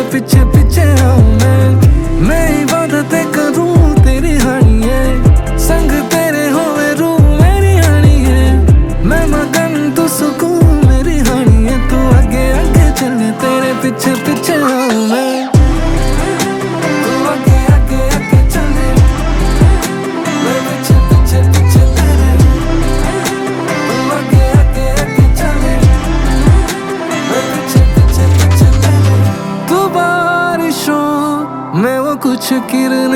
पीछे पीछे आऊं मैं इबादतें करूं तेरी हानिए संग तेरे होवे रू मेरी हानिए मैं मगन तू सुकून मेरी हानिए तू आगे आगे चले तेरे पीछे पीछे आऊं मैं मैं वो कुछ किरण